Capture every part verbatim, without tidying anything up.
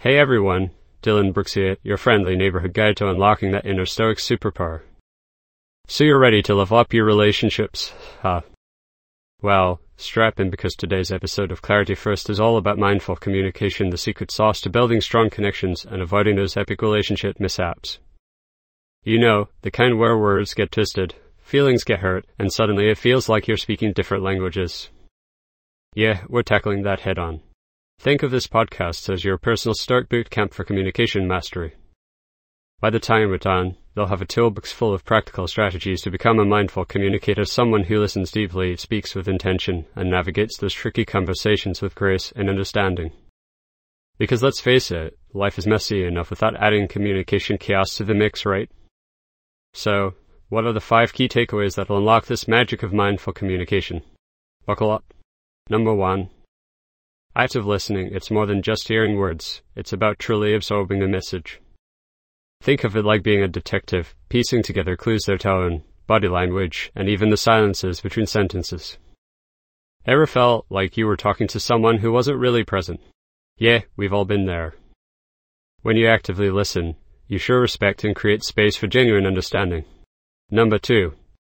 Hey everyone, Dylan Brooks here, your friendly neighborhood guide to unlocking that inner stoic superpower. So you're ready to level up your relationships, huh? Well, strap in because today's episode of Clarity First is all about mindful communication, the secret sauce to building strong connections and avoiding those epic relationship mishaps. You know, the kind where words get twisted, feelings get hurt, and suddenly it feels like you're speaking different languages. Yeah, we're tackling that head on. Think of this podcast as your personal Stoic boot camp for communication mastery. By the time we're done, they'll have a toolbox full of practical strategies to become a mindful communicator, someone who listens deeply, speaks with intention, and navigates those tricky conversations with grace and understanding. Because let's face it, life is messy enough without adding communication chaos to the mix, right? So, what are the five key takeaways that will unlock this magic of mindful communication? Buckle up. Number one. Active listening. It's more than just hearing words. It's about truly absorbing the message. Think of it like being a detective, piecing together clues, their tone, body language, and even the silences between sentences. Ever felt like you were talking to someone who wasn't really present? Yeah, we've all been there. When you actively listen, you show respect and create space for genuine understanding. Number two.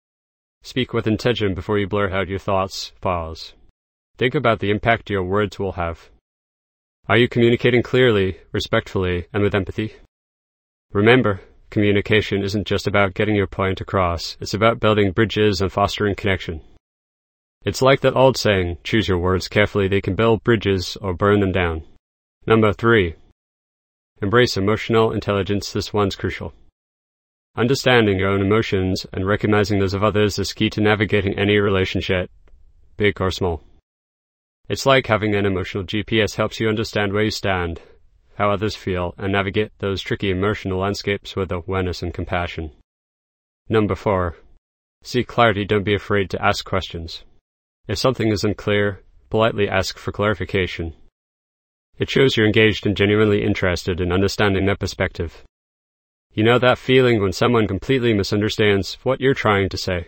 Speak with intention before you blurt out your thoughts. Pause. Think about the impact your words will have. Are you communicating clearly, respectfully, and with empathy? Remember, communication isn't just about getting your point across, it's about building bridges and fostering connection. It's like that old saying, choose your words carefully, they can build bridges or burn them down. Number three. Embrace emotional intelligence. This one's crucial. Understanding your own emotions and recognizing those of others is key to navigating any relationship, big or small. It's like having an emotional G P S helps you understand where you stand, how others feel, and navigate those tricky emotional landscapes with awareness and compassion. Number four. Seek clarity. Don't be afraid to ask questions. If something is unclear, politely ask for clarification. It shows you're engaged and genuinely interested in understanding their perspective. You know that feeling when someone completely misunderstands what you're trying to say?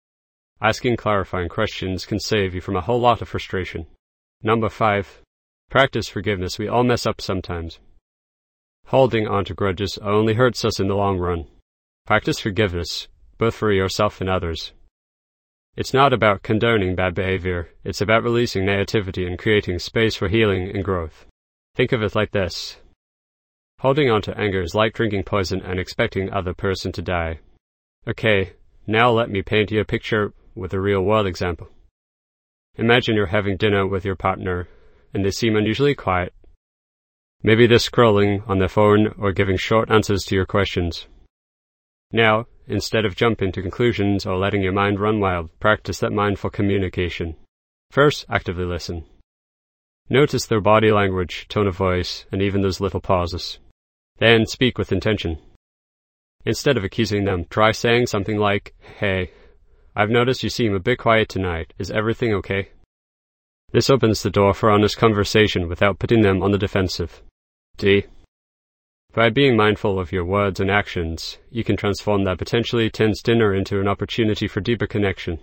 Asking clarifying questions can save you from a whole lot of frustration. Number five. Practice forgiveness. We all mess up sometimes. Holding on to grudges only hurts us in the long run. Practice forgiveness, both for yourself and others. It's not about condoning bad behavior, it's about releasing negativity and creating space for healing and growth. Think of it like this. Holding on to anger is like drinking poison and expecting the other person to die. Okay, now let me paint you a picture with a real-world example. Imagine you're having dinner with your partner, and they seem unusually quiet. Maybe they're scrolling on their phone or giving short answers to your questions. Now, instead of jumping to conclusions or letting your mind run wild, practice that mindful communication. First, actively listen. Notice their body language, tone of voice, and even those little pauses. Then speak with intention. Instead of accusing them, try saying something like, "Hey, I've noticed you seem a bit quiet tonight. Is everything okay?" This opens the door for honest conversation without putting them on the defensive. D. By being mindful of your words and actions, you can transform that potentially tense dinner into an opportunity for deeper connection.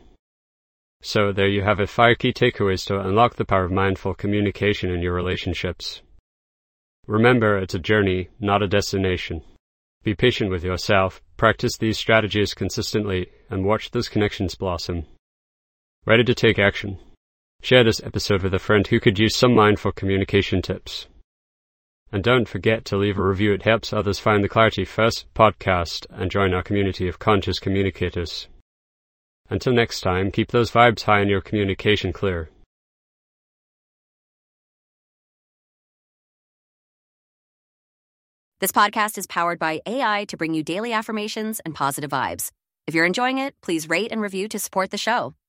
So there you have it, five key takeaways to unlock the power of mindful communication in your relationships. Remember, it's a journey, not a destination. Be patient with yourself, practice these strategies consistently, and watch those connections blossom. Ready to take action? Share this episode with a friend who could use some mindful communication tips. And don't forget to leave a review. It helps others find the Clarity First podcast and join our community of conscious communicators. Until next time, keep those vibes high and your communication clear. This podcast is powered by A I to bring you daily affirmations and positive vibes. If you're enjoying it, please rate and review to support the show.